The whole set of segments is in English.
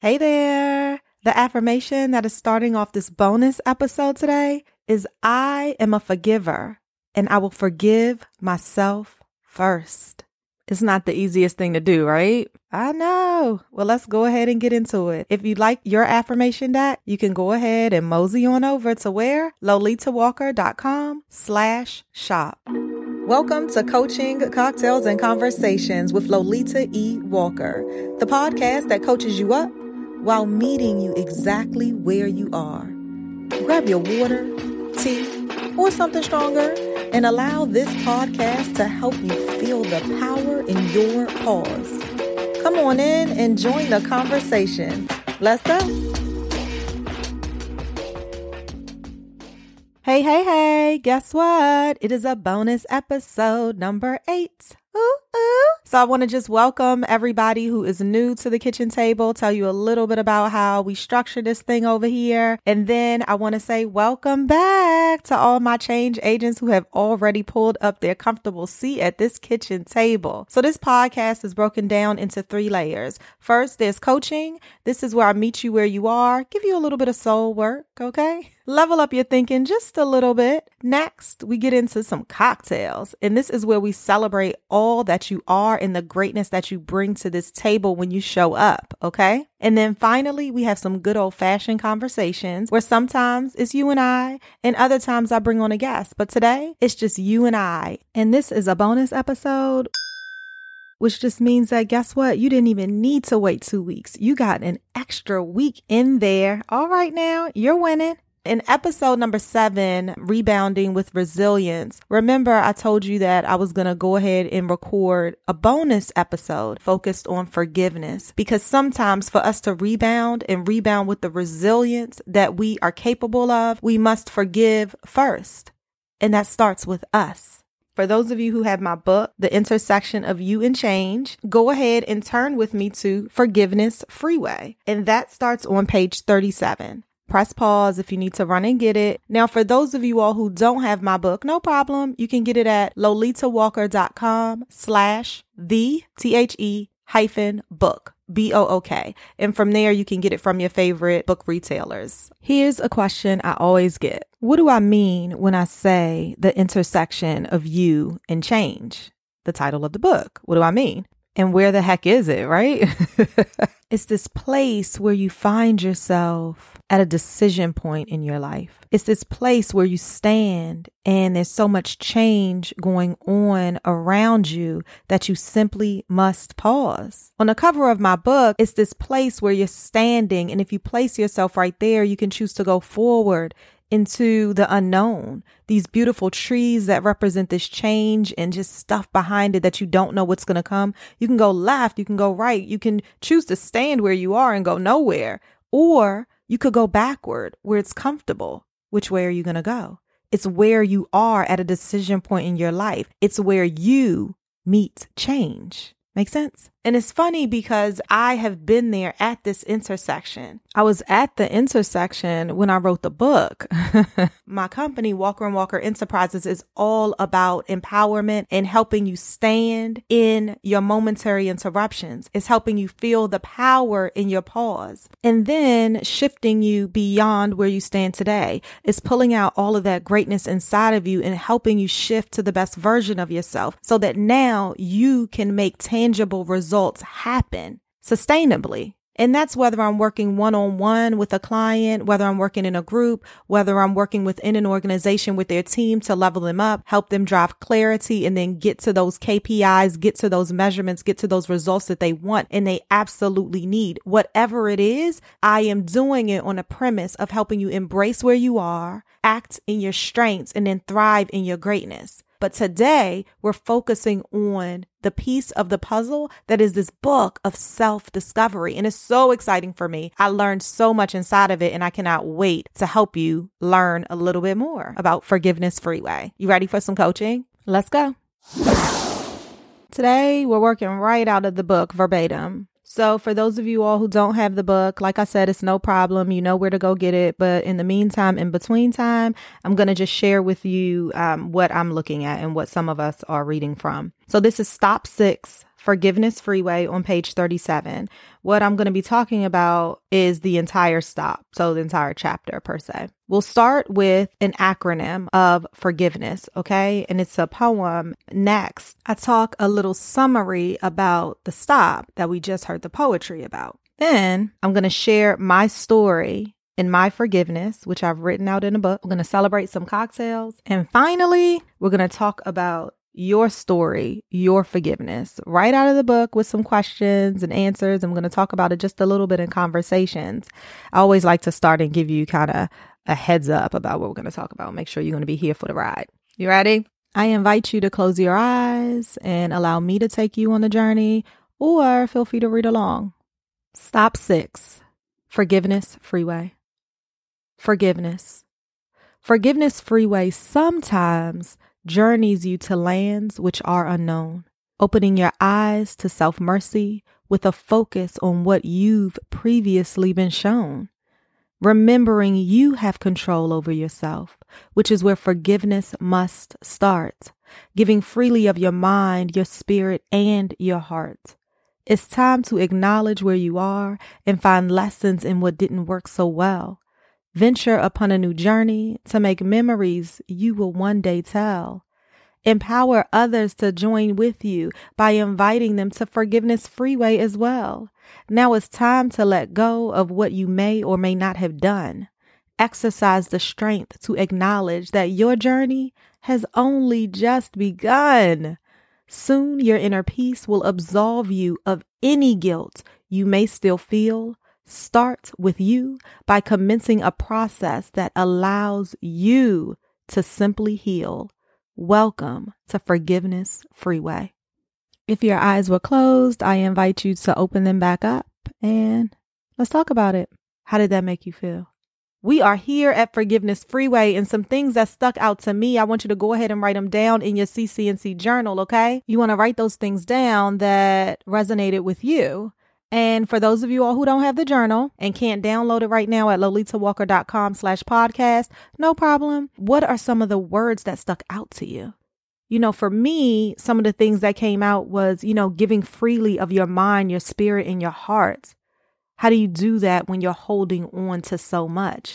Hey there! The affirmation that is starting off this bonus episode today is I am a forgiver and I will forgive myself first. It's not the easiest thing to do, right? I know. Well, let's go ahead and get into it. If you'd like your affirmation deck, you can go ahead and mosey on over to where? lolitawalker.com/shop. Welcome to Coaching, Cocktails, and Conversations with Lolita E. Walker, the podcast that coaches you up while meeting you exactly where you are. Grab your water, tea, or something stronger and allow this podcast to help you feel the power in your pause. Come on in and join the conversation. Let's go. Hey, guess what? It is a bonus episode number 8. Ooh. So I want to just welcome everybody who is new to the kitchen table, tell you a little bit about how we structure this thing over here. And then I want to say welcome back to all my change agents who have already pulled up their comfortable seat at this kitchen table. So this podcast is broken down into 3 layers. First, there's coaching. This is where I meet you where you are, give you a little bit of soul work, okay? Level up your thinking just a little bit. Next, we get into some cocktails. And this is where we celebrate all that you are and the greatness that you bring to this table when you show up, okay? And then finally, we have some good old-fashioned conversations where sometimes it's you and I, and other times I bring on a guest. But today, it's just you and I. And this is a bonus episode, which just means that guess what? You didn't even need to wait 2 weeks. You got an extra week in there. All right now, you're winning. In episode number 7, Rebounding with Resilience, remember I told you that I was going to go ahead and record a bonus episode focused on forgiveness, because sometimes for us to rebound with the resilience that we are capable of, we must forgive first. And that starts with us. For those of you who have my book, The Intersection of You and Change, go ahead and turn with me to Forgiveness Freeway. And that starts on page 37. Press pause if you need to run and get it. Now, for those of you all who don't have my book, no problem. You can get it at lolitawalker.com/the-book. BOOK. And from there, you can get it from your favorite book retailers. Here's a question I always get. What do I mean when I say the intersection of you and change? The title of the book. What do I mean? And where the heck is it, right? It's this place where you find yourself at a decision point in your life. It's this place where you stand and there's so much change going on around you that you simply must pause. On the cover of my book, it's this place where you're standing. And if you place yourself right there, you can choose to go forward into the unknown. These beautiful trees that represent this change and just stuff behind it that you don't know what's going to come. You can go left, you can go right, you can choose to stand where you are and go nowhere, or you could go backward where it's comfortable. Which way are you going to go? It's where you are at a decision point in your life. It's where you meet change. Make sense? And it's funny because I have been there at this intersection. I was at the intersection when I wrote the book. My company, Walker & Walker Enterprises, is all about empowerment and helping you stand in your momentary interruptions. It's helping you feel the power in your pause and then shifting you beyond where you stand today. It's pulling out all of that greatness inside of you and helping you shift to the best version of yourself so that now you can make tangible results happen sustainably. And that's whether I'm working one-on-one with a client, whether I'm working in a group, whether I'm working within an organization with their team to level them up, help them drive clarity, and then get to those KPIs, get to those measurements, get to those results that they want and they absolutely need. Whatever it is, I am doing it on a premise of helping you embrace where you are, act in your strengths, and then thrive in your greatness. But today we're focusing on the piece of the puzzle that is this book of self-discovery. And it's so exciting for me. I learned so much inside of it, and I cannot wait to help you learn a little bit more about Forgiveness Freeway. You ready for some coaching? Let's go. Today, we're working right out of the book verbatim. So for those of you all who don't have the book, like I said, it's no problem. You know where to go get it. But in the meantime, in between time, I'm going to just share with you what I'm looking at and what some of us are reading from. So this is Stop 6, Forgiveness Freeway on page 37. What I'm going to be talking about is the entire stop, so the entire chapter per se. We'll start with an acronym of forgiveness, okay? And it's a poem. Next, I talk a little summary about the stop that we just heard the poetry about. Then I'm going to share my story in my forgiveness, which I've written out in a book. We're going to celebrate some cocktails. And finally, we're going to talk about your story, your forgiveness, right out of the book with some questions and answers. I'm going to talk about it just a little bit in conversations. I always like to start and give you kind of a heads up about what we're going to talk about. Make sure you're going to be here for the ride. You ready? I invite you to close your eyes and allow me to take you on the journey, or feel free to read along. Stop 6. Forgiveness Freeway. Forgiveness. Forgiveness Freeway sometimes journeys you to lands which are unknown, opening your eyes to self-mercy with a focus on what you've previously been shown. Remembering you have control over yourself, which is where forgiveness must start. Giving freely of your mind, your spirit, and your heart. It's time to acknowledge where you are and find lessons in what didn't work so well. Venture upon a new journey to make memories you will one day tell. Empower others to join with you by inviting them to Forgiveness Freeway as well. Now it's time to let go of what you may or may not have done. Exercise the strength to acknowledge that your journey has only just begun. Soon your inner peace will absolve you of any guilt you may still feel. Start with you by commencing a process that allows you to simply heal. Welcome to Forgiveness Freeway. If your eyes were closed, I invite you to open them back up and let's talk about it. How did that make you feel? We are here at Forgiveness Freeway, and some things that stuck out to me, I want you to go ahead and write them down in your CC&C journal, okay? You want to write those things down that resonated with you. And for those of you all who don't have the journal and can't download it right now at lolitawalker.com/podcast, no problem. What are some of the words that stuck out to you? You know, for me, some of the things that came out was, giving freely of your mind, your spirit, and your heart. How do you do that when you're holding on to so much?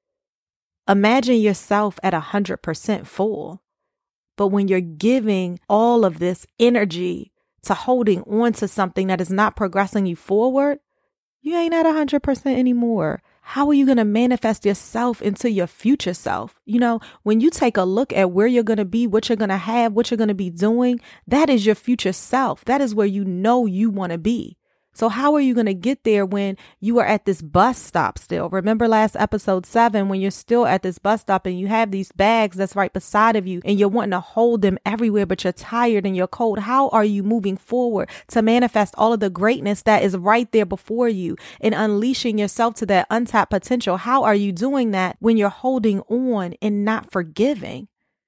Imagine yourself at 100% full. But when you're giving all of this energy to holding on to something that is not progressing you forward, you ain't at 100% anymore. How are you going to manifest yourself into your future self? When you take a look at where you're going to be, what you're going to have, what you're going to be doing, that is your future self. That is where you want to be. So how are you going to get there when you are at this bus stop still? Remember last episode 7, when you're still at this bus stop and you have these bags that's right beside of you and you're wanting to hold them everywhere, but you're tired and you're cold. How are you moving forward to manifest all of the greatness that is right there before you and unleashing yourself to that untapped potential? How are you doing that when you're holding on and not forgiving?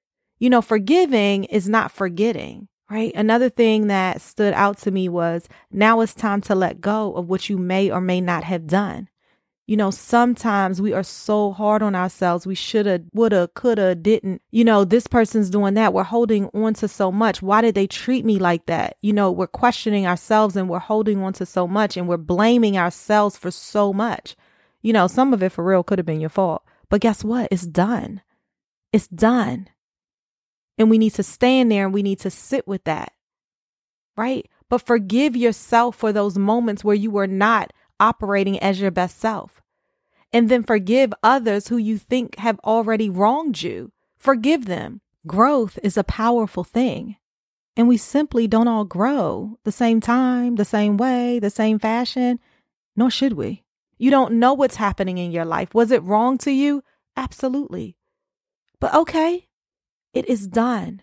Forgiving is not forgetting. Right. Another thing that stood out to me was now it's time to let go of what you may or may not have done. Sometimes we are so hard on ourselves. We shoulda, woulda, coulda, didn't. This person's doing that. We're holding on to so much. Why did they treat me like that? We're questioning ourselves and we're holding on to so much and we're blaming ourselves for so much. Some of it for real could have been your fault. But guess what? It's done. It's done. And we need to stand there and we need to sit with that, right? But forgive yourself for those moments where you were not operating as your best self. And then forgive others who you think have already wronged you. Forgive them. Growth is a powerful thing. And we simply don't all grow the same time, the same way, the same fashion, nor should we. You don't know what's happening in your life. Was it wrong to you? Absolutely. But okay. It is done.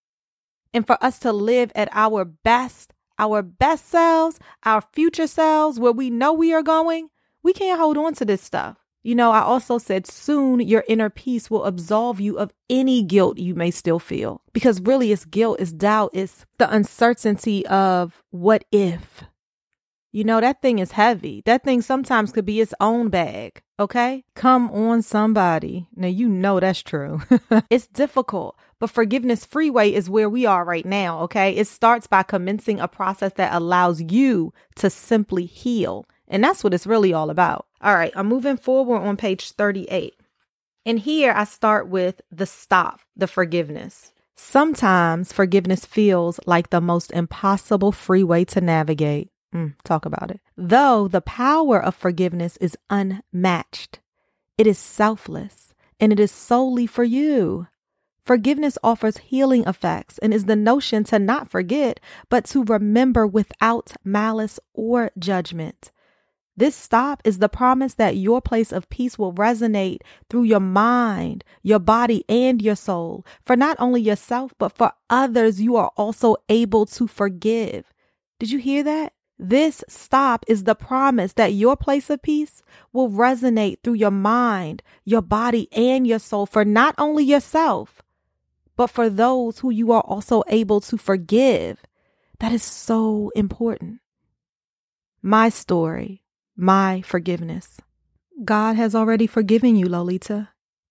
And for us to live at our best selves, our future selves, where we know we are going, we can't hold on to this stuff. I also said soon your inner peace will absolve you of any guilt you may still feel. Because really it's guilt, it's doubt, it's the uncertainty of what if. That thing is heavy. That thing sometimes could be its own bag. Okay? Come on, somebody. Now, that's true. It's difficult, But Forgiveness Freeway is where we are right now, okay? It starts by commencing a process that allows you to simply heal. And that's what it's really all about. All right, I'm moving forward on page 38. And here I start with the stop, the forgiveness. Sometimes forgiveness feels like the most impossible freeway to navigate. Talk about it. Though the power of forgiveness is unmatched, it is selfless and it is solely for you. Forgiveness offers healing effects and is the notion to not forget, but to remember without malice or judgment. This stop is the promise that your place of peace will resonate through your mind, your body, and your soul. For not only yourself, but for others, you are also able to forgive. Did you hear that? This stop is the promise that your place of peace will resonate through your mind, your body, and your soul. For not only yourself, but for those who you are also able to forgive. That is so important. My story, my forgiveness. God has already forgiven you, Lolita.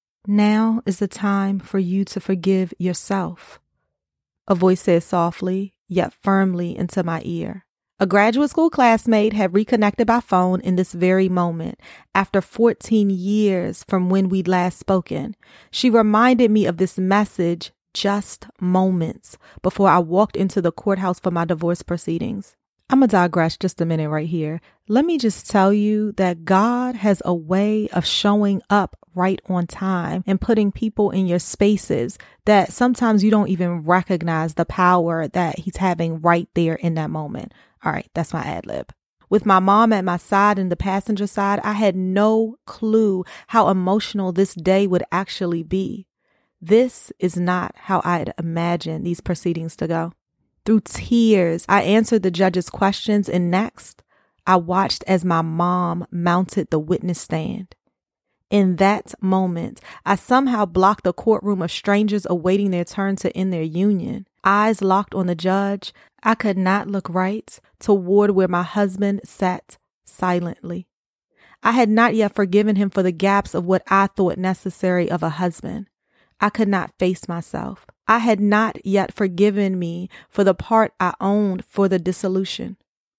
Now is the time for you to forgive yourself. A voice said softly, yet firmly into my ear. A graduate school classmate had reconnected by phone in this very moment after 14 years from when we'd last spoken. She reminded me of this message just moments before I walked into the courthouse for my divorce proceedings. I'm going to digress just a minute right here. Let me just tell you that God has a way of showing up right on time and putting people in your spaces that sometimes you don't even recognize the power that he's having right there in that moment. All right, that's my ad lib. With my mom at my side in the passenger side, I had no clue how emotional this day would actually be. This is not how I had imagined these proceedings to go. Through tears, I answered the judge's questions, and next, I watched as my mom mounted the witness stand. In that moment, I somehow blocked a courtroom of strangers awaiting their turn to end their union. Eyes locked on the judge, I could not look right toward where my husband sat silently. I had not yet forgiven him for the gaps of what I thought necessary of a husband. I could not face myself. I had not yet forgiven me for the part I owned for the dissolution.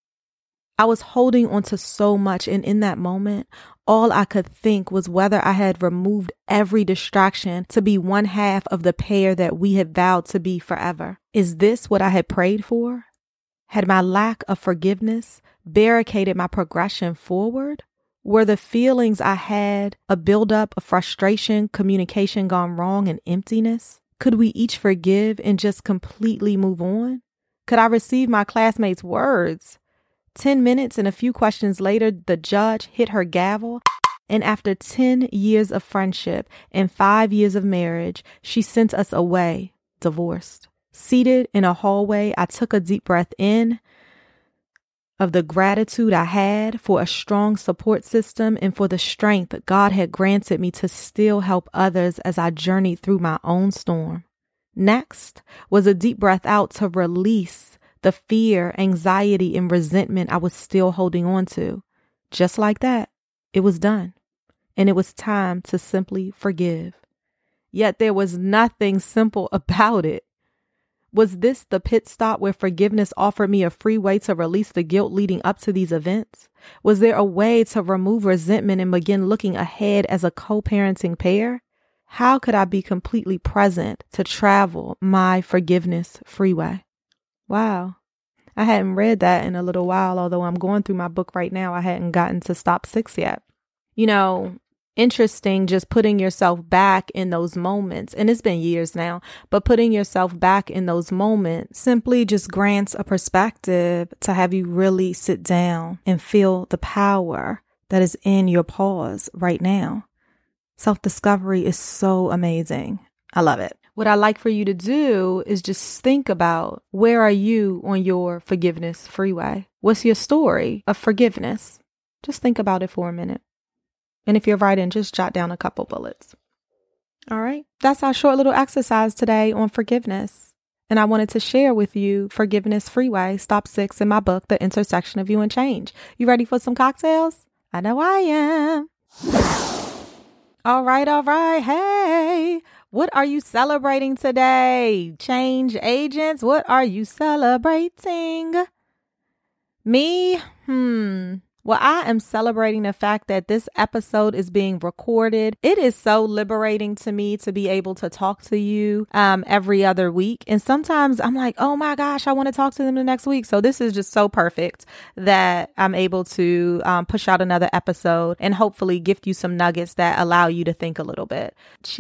I was holding on to so much, and in that moment, all I could think was whether I had removed every distraction to be one half of the pair that we had vowed to be forever. Is this what I had prayed for? Had my lack of forgiveness barricaded my progression forward? Were the feelings I had a buildup of frustration, communication gone wrong, and emptiness? Could we each forgive and just completely move on? Could I receive my classmates' words? 10 minutes and a few questions later, the judge hit her gavel, and after 10 years of friendship and 5 years of marriage, she sent us away, divorced. Seated in a hallway, I took a deep breath in of the gratitude I had for a strong support system and for the strength God had granted me to still help others as I journeyed through my own storm. Next was a deep breath out to release the fear, anxiety, and resentment I was still holding on to. Just like that, it was done. And it was time to simply forgive. Yet there was nothing simple about it. Was this the pit stop where forgiveness offered me a free way to release the guilt leading up to these events? Was there a way to remove resentment and begin looking ahead as a co-parenting pair? How could I be completely present to travel my forgiveness freeway? Wow. I hadn't read that in a little while, although I'm going through my book right now. I hadn't gotten to stop 6 yet. You know, interesting just putting yourself back in those moments. And it's been years now, but putting yourself back in those moments simply just grants a perspective to have you really sit down and feel the power that is in your pause right now. Self-discovery is so amazing. I love it. What I like for you to do is just think about, where are you on your forgiveness freeway? What's your story of forgiveness? Just think about it for a minute. And if you're writing, just jot down a couple bullets. All right. That's our short little exercise today on forgiveness. And I wanted to share with you Forgiveness Freeway, Stop 6 in my book, The Intersection of You and Change. You ready for some cocktails? I know I am. All right. Hey, What are you celebrating today? Change agents, what are you celebrating? Me? Well, I am celebrating the fact that this episode is being recorded. It is so liberating to me to be able to talk to you every other week. And sometimes I'm like, oh my gosh, I want to talk to them the next week. So this is just so perfect that I'm able to push out another episode and hopefully gift you some nuggets that allow you to think a little bit.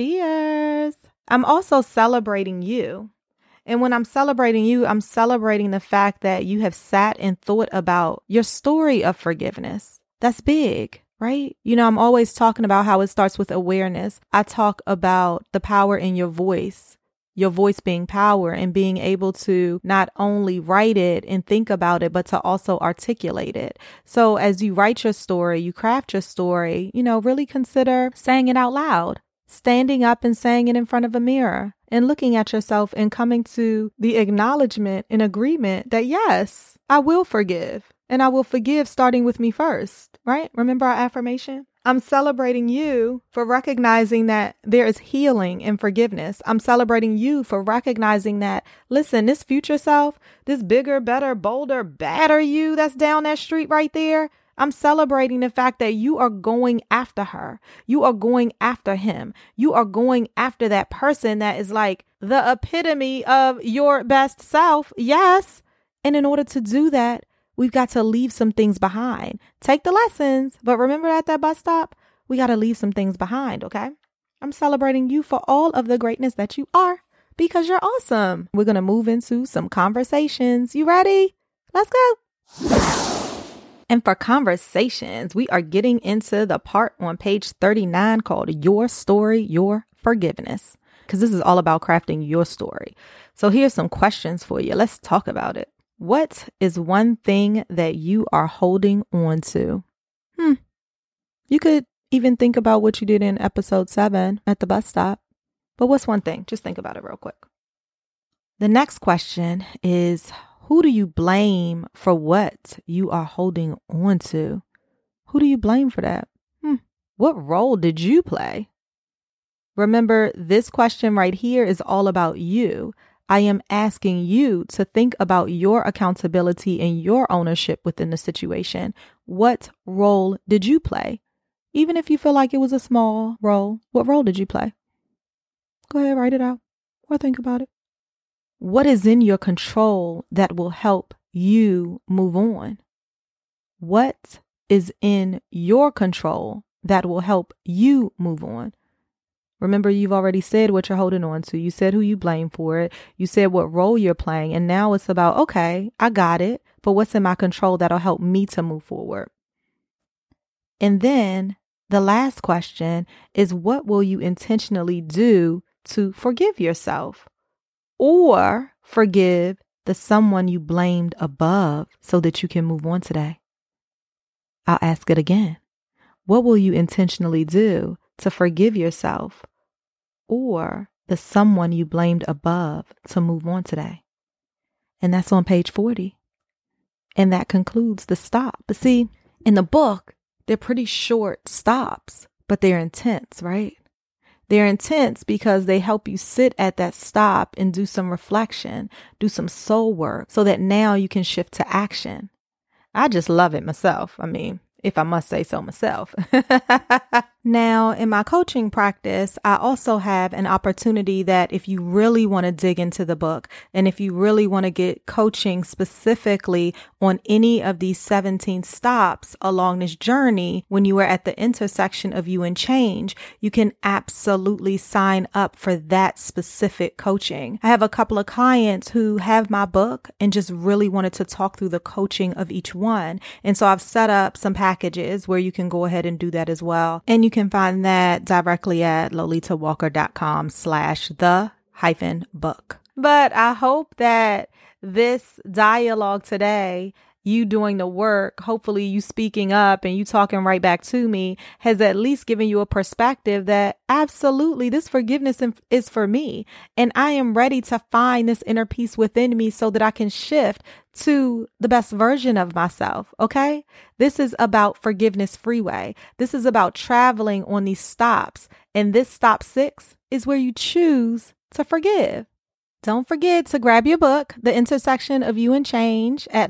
Cheers. I'm also celebrating you. And when I'm celebrating you, I'm celebrating the fact that you have sat and thought about your story of forgiveness. That's big, right? You know, I'm always talking about how it starts with awareness. I talk about the power in your voice being power, and being able to not only write it and think about it, but to also articulate it. So as you write your story, you craft your story, you know, really consider saying it out loud. Standing up and saying it in front of a mirror and looking at yourself and coming to the acknowledgement and agreement that, yes, I will forgive, and I will forgive starting with me first, right? Remember our affirmation? I'm celebrating you for recognizing that there is healing in forgiveness. I'm celebrating you for recognizing that, listen, this future self, this bigger, better, bolder, badder you that's down that street right there, I'm celebrating the fact that you are going after her. You are going after him. You are going after that person that is like the epitome of your best self. Yes. And in order to do that, we've got to leave some things behind. Take the lessons, but remember at that bus stop, we got to leave some things behind. Okay. I'm celebrating you for all of the greatness that you are, because you're awesome. We're going to move into some conversations. You ready? Let's go. And for conversations, we are getting into the part on page 39 called Your Story, Your Forgiveness, because this is all about crafting your story. So here's some questions for you. Let's talk about it. What is one thing that you are holding on to? You could even think about what you did in episode 7 at the bus stop. But what's one thing? Just think about it real quick. The next question is, who do you blame for what you are holding on to? Who do you blame for that? What role did you play? Remember, this question right here is all about you. I am asking you to think about your accountability and your ownership within the situation. What role did you play? Even if you feel like it was a small role, what role did you play? Go ahead, write it out or think about it. What is in your control that will help you move on? What is in your control that will help you move on? Remember, you've already said what you're holding on to. You said who you blame for it. You said what role you're playing. And now it's about, okay, I got it, but what's in my control that'll help me to move forward? And then the last question is, what will you intentionally do to forgive yourself? Or forgive the someone you blamed above so that you can move on today? I'll ask it again. What will you intentionally do to forgive yourself or the someone you blamed above to move on today? And that's on page 40. And that concludes the stop. But see, in the book, they're pretty short stops, but they're intense, right? They're intense because they help you sit at that stop and do some reflection, do some soul work so that now you can shift to action. I just love it myself. I mean, if I must say so myself. Now, in my coaching practice, I also have an opportunity that if you really want to dig into the book and if you really want to get coaching specifically on any of these 17 stops along this journey, when you are at the intersection of you and change, you can absolutely sign up for that specific coaching. I have a couple of clients who have my book and just really wanted to talk through the coaching of each one. And so I've set up some packages where you can go ahead and do that as well. And you can find that directly at lolitawalker.com/the-book. But I hope that this dialogue today you doing the work, hopefully you speaking up and you talking right back to me has at least given you a perspective that absolutely this forgiveness is for me. And I am ready to find this inner peace within me so that I can shift to the best version of myself. Okay. This is about Forgiveness Freeway. This is about traveling on these stops. And this stop 6 is where you choose to forgive. Don't forget to grab your book, The Intersection of You and Change, at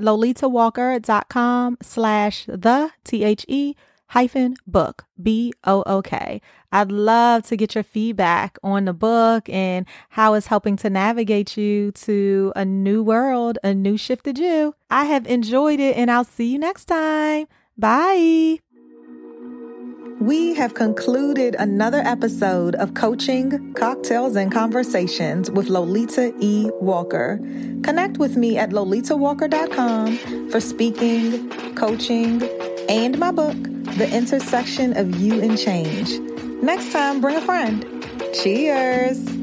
lolitawalker.com/the-book, BOOK. I'd love to get your feedback on the book and how it's helping to navigate you to a new world, a new shifted you. I have enjoyed it, and I'll see you next time. Bye. We have concluded another episode of Coaching, Cocktails, and Conversations with Lolita E. Walker. Connect with me at lolitawalker.com for speaking, coaching, and my book, The Intersection of You and Change. Next time, bring a friend. Cheers.